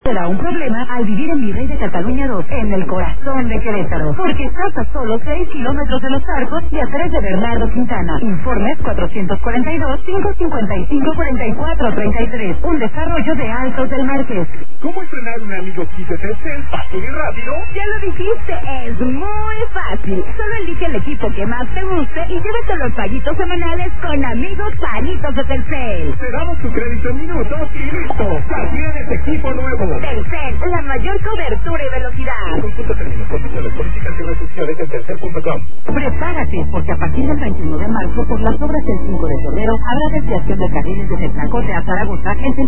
Será un problema al vivir en Virrey de Cataluña 2, en el corazón de Querétaro, porque estás a solo 6 kilómetros de Los Arcos y a 3 de Bernardo Quintana. Informes 442-555-4433, un desarrollo de Altos del Marqués. ¿Cómo estrenar un Amigo Kit de Telcel fácil y rápido? Ya lo dijiste, es muy fácil. Solo elige el equipo que más te guste y llévate los paguitos semanales con Amigos Panitos de Telcel. Te damos tu crédito en minutos y listo. Ya tienes equipo nuevo. Telcel, la mayor cobertura y velocidad. Consulta términos, condiciones, políticas y restricciones en telcel.com. Prepárate, porque a partir del 21 de marzo, por las obras del 5 de febrero, habrá desviación de carriles desde Tlacote a Zaragoza en